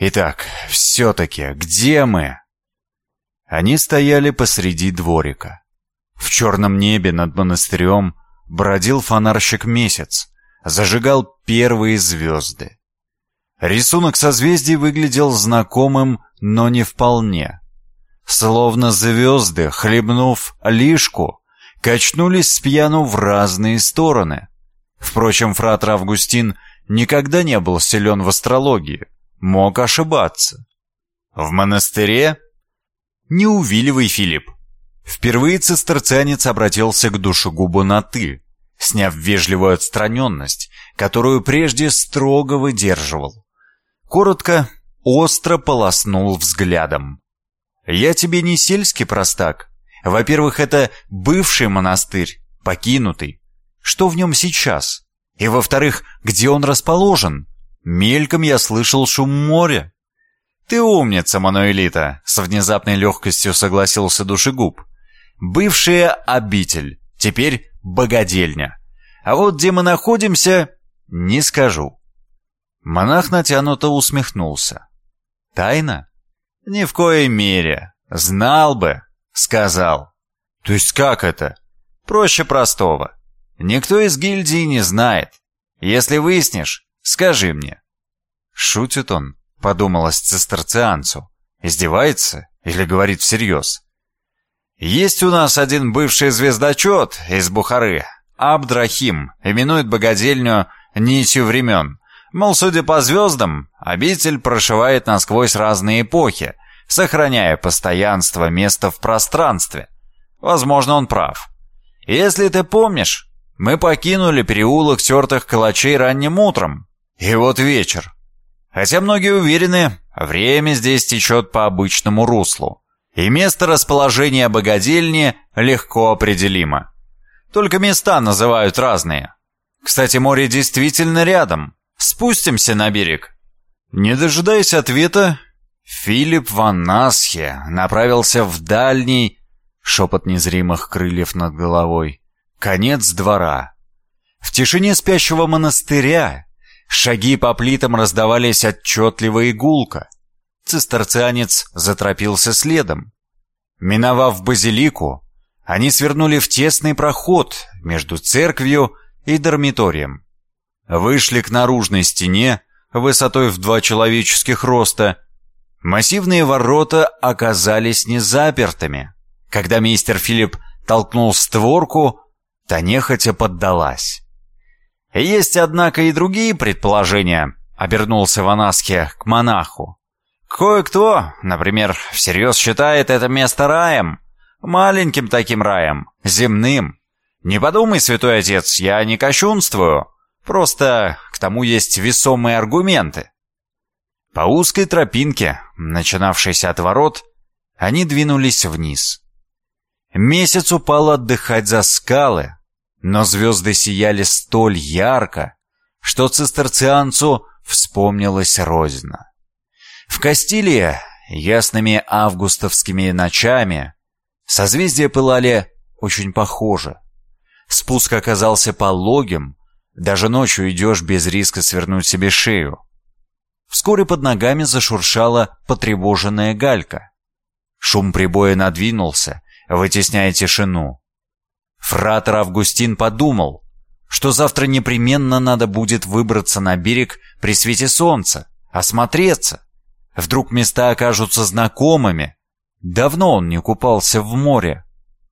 Итак, все-таки, где мы? Они стояли посреди дворика. В черном небе над монастырем бродил фонарщик месяц, зажигал первые звезды. Рисунок созвездий выглядел знакомым, но не вполне. Словно звезды, хлебнув лишку, качнулись спьяну в разные стороны. Впрочем, фратер Августин никогда не был силен в астрологии, мог ошибаться. В монастыре? Не увиливай, Филипп. Впервые цистерцианец обратился к душегубу на «ты», сняв вежливую отстраненность, которую прежде строго выдерживал. Коротко, остро полоснул взглядом. «Я тебе не сельский простак. Во-первых, это бывший монастырь, покинутый. Что в нем сейчас? И во-вторых, где он расположен? Мельком я слышал шум моря». «Ты умница, Мануэлита», — с внезапной легкостью согласился душегуб. «Бывшая обитель, теперь богадельня. А вот где мы находимся, не скажу». Монах натянуто усмехнулся. «Тайна? Ни в коей мере. Знал бы, сказал». «То есть как это?» «Проще простого. Никто из гильдии не знает. Если выяснишь, скажи мне». «Шутит он», — подумалось цистерцианцу. «Издевается или говорит всерьез?» «Есть у нас один бывший звездочет из Бухары, Абдрахим, именует богадельню нитью времен. Мол, судя по звездам, обитель прошивает насквозь разные эпохи, сохраняя постоянство места в пространстве. Возможно, он прав. Если ты помнишь, мы покинули переулок тертых калачей ранним утром. И вот вечер. Хотя многие уверены, время здесь течет по обычному руслу. И место расположения богадельни легко определимо. Только места называют разные. Кстати, море действительно рядом. Спустимся на берег». Не дожидаясь ответа, Филипп ван Насхе направился в дальний, шепот незримых крыльев над головой, конец двора. В тишине спящего монастыря шаги по плитам раздавались отчетливо и гулко. Цистерцианец заторопился следом. Миновав базилику, они свернули в тесный проход между церковью и дармиторием. Вышли к наружной стене высотой в 2 человеческих роста. Массивные ворота оказались незапертыми. Когда мейстер Филипп толкнул створку, та нехотя поддалась. «Есть, однако, и другие предположения», — обернулся ван Насхе к монаху. «Кое-кто, например, всерьез считает это место раем, маленьким таким раем, земным. Не подумай, святой отец, я не кощунствую. Просто к тому есть весомые аргументы». По узкой тропинке, начинавшейся от ворот, они двинулись вниз. Месяц упал отдыхать за скалы, но звезды сияли столь ярко, что цистерцианцу вспомнилась Розина. В Кастилии ясными августовскими ночами созвездия пылали очень похоже. Спуск оказался пологим, даже ночью идешь без риска свернуть себе шею. Вскоре под ногами зашуршала потревоженная галька. Шум прибоя надвинулся, вытесняя тишину. Фратер Августин подумал, что завтра непременно надо будет выбраться на берег при свете солнца, осмотреться. Вдруг места окажутся знакомыми. Давно он не купался в море.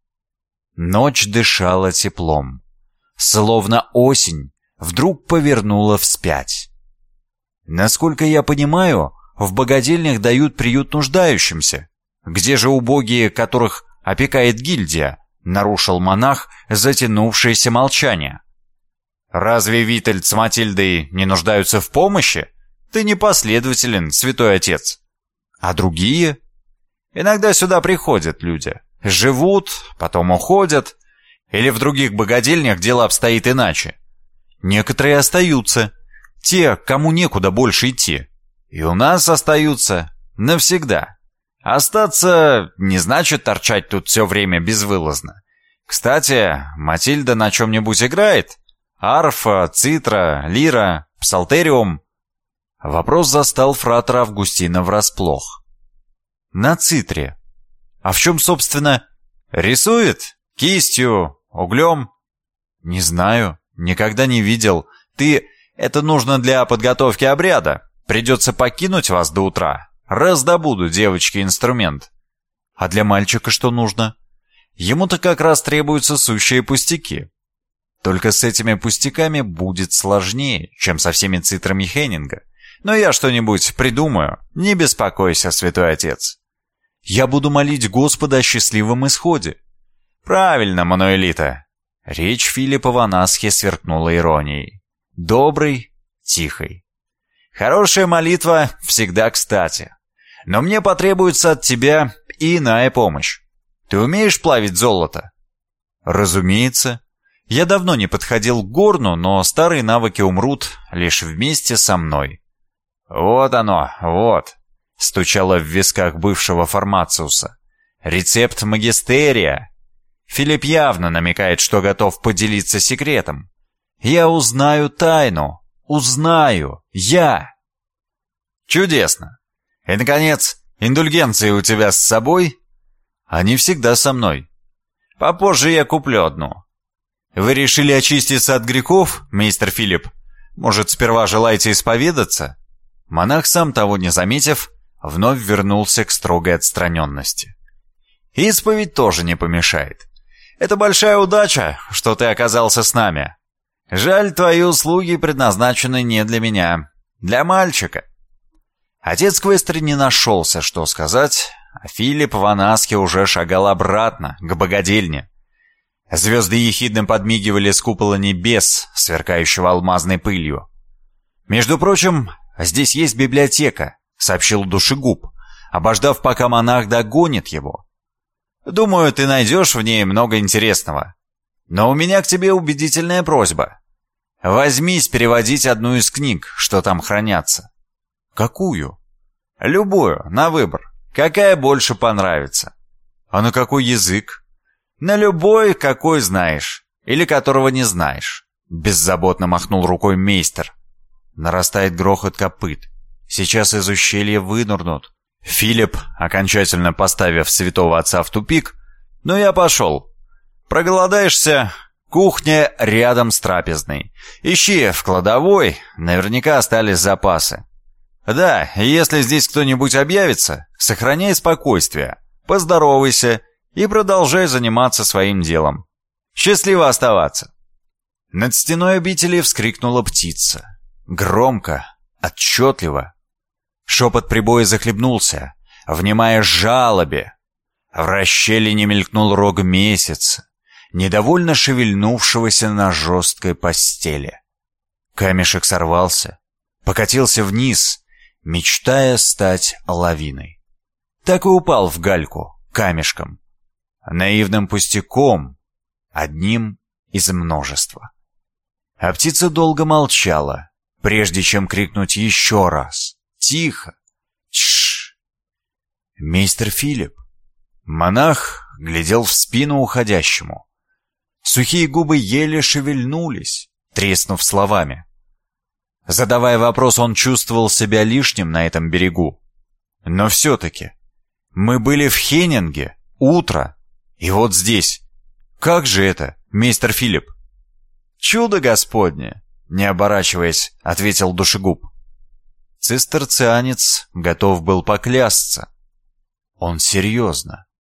Ночь дышала теплом. Словно осень вдруг повернула вспять. Насколько я понимаю, в богадельнях дают приют нуждающимся. Где же убогие, которых опекает гильдия? Нарушил монах затянувшееся молчание. Разве Витальд с Матильдой не нуждаются в помощи? Ты непоследователен, святой отец. А другие? Иногда сюда приходят люди. Живут, потом уходят. Или в других богадельнях дело обстоит иначе. Некоторые остаются. Те, кому некуда больше идти. И у нас остаются навсегда. Остаться не значит торчать тут все время безвылазно. Кстати, Матильда на чем-нибудь играет? Арфа, цитра, лира, псалтериум? Вопрос застал фратера Августина врасплох. «На цитре. А в чем, собственно, рисует? Кистью? Углем?» «Не знаю. Никогда не видел. Это нужно для подготовки обряда. Придется покинуть вас до утра. Раздобуду девочке инструмент». «А для мальчика что нужно?» «Ему-то как раз требуются сущие пустяки. Только с этими пустяками будет сложнее, чем со всеми цитрами Хеннинга. Но я что-нибудь придумаю. Не беспокойся, святой отец. Я буду молить Господа о счастливом исходе». «Правильно, Мануэлита». Речь Филиппа Ванасхи сверкнула иронией. Доброй, тихой. «Хорошая молитва всегда кстати. Но мне потребуется от тебя и иная помощь. Ты умеешь плавить золото?» «Разумеется. Я давно не подходил к горну, но старые навыки умрут лишь вместе со мной». «Вот оно, вот», — стучало в висках бывшего фармациуса. «Рецепт магистерия». Филипп явно намекает, что готов поделиться секретом. «Я узнаю тайну. Узнаю. Я». «Чудесно. И, наконец, индульгенции у тебя с собой?» «Они всегда со мной. Попозже я куплю одну». «Вы решили очиститься от грехов, мистер Филипп? Может, сперва желаете исповедаться?» Монах, сам того не заметив, вновь вернулся к строгой отстраненности. «Исповедь тоже не помешает. Это большая удача, что ты оказался с нами. Жаль, твои услуги предназначены не для меня, для мальчика». Отец Квестри не нашелся, что сказать, а Филипп Ванасхи уже шагал обратно, к богадельне. Звезды ехидно подмигивали с купола небес, сверкающего алмазной пылью. «Между прочим, здесь есть библиотека», — сообщил душегуб, обождав, пока монах догонит его. «Думаю, ты найдешь в ней много интересного. Но у меня к тебе убедительная просьба. Возьмись переводить одну из книг, что там хранятся». «Какую?» «Любую, на выбор. Какая больше понравится». «А на какой язык?» «На любой, какой знаешь. Или которого не знаешь», — беззаботно махнул рукой мейстер. Нарастает грохот копыт. Сейчас из ущелья вынырнут. Филипп, окончательно поставив святого отца в тупик: «Ну я пошел. Проголодаешься? Кухня рядом с трапезной. Ищи в кладовой, наверняка остались запасы. Да, если здесь кто-нибудь объявится, сохраняй спокойствие, поздоровайся и продолжай заниматься своим делом. Счастливо оставаться». Над стеной обители вскрикнула птица. Громко, отчетливо. Шепот прибоя захлебнулся, внимая жалобе. В расщелине мелькнул рог месяца, недовольно шевельнувшегося на жесткой постели. Камешек сорвался, покатился вниз, мечтая стать лавиной. Так и упал в гальку камешком, наивным пустяком, одним из множества. А птица долго молчала, прежде чем крикнуть еще раз. Тихо. Тш. «Мистер Филипп». Монах глядел в спину уходящему. Сухие губы еле шевельнулись, треснув словами. Задавая вопрос, он чувствовал себя лишним на этом берегу. Но все-таки мы были в Хеннинге, утро, и вот здесь. Как же это, мистер Филипп? «Чудо Господне», — не оборачиваясь, ответил душегуб. Цистерцианец готов был поклясться. Он серьезно,